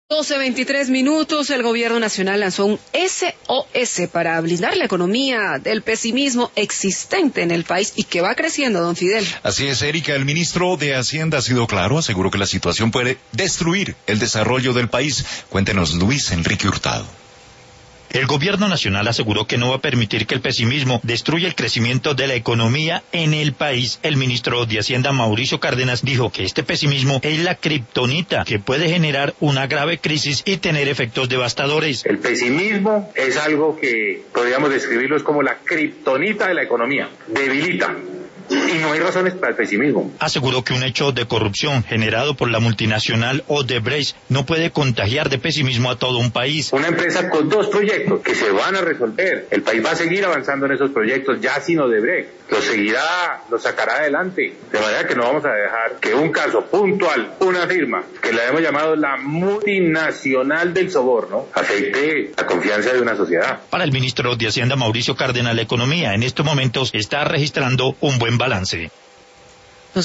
12:23, el gobierno nacional lanzó un SOS para blindar la economía del pesimismo existente en el país y que va creciendo, don Fidel. Así es, Erika, el ministro de Hacienda ha sido claro, aseguró que la situación puede destruir el desarrollo del país. Cuéntenos, Luis Enrique Hurtado. El gobierno nacional aseguró que no va a permitir que el pesimismo destruya el crecimiento de la economía en el país. El ministro de Hacienda, Mauricio Cárdenas, dijo que este pesimismo es la kriptonita que puede generar una grave crisis y tener efectos devastadores. El pesimismo es algo que podríamos describirlo es como la kriptonita de la economía. Debilita. Y no hay razones para el pesimismo. Aseguró que un hecho de corrupción generado por la multinacional Odebrecht no puede contagiar de pesimismo a todo un país. Una empresa con 2 proyectos que se van a resolver. El país va a seguir avanzando en esos proyectos ya sin Odebrecht. Lo seguirá, lo sacará adelante. De manera que no vamos a dejar que un caso puntual, una firma, que la hemos llamado la multinacional del soborno, afecte la confianza de una sociedad. Para el ministro de Hacienda, Mauricio Cárdenas, la economía en estos momentos está registrando un buen balance.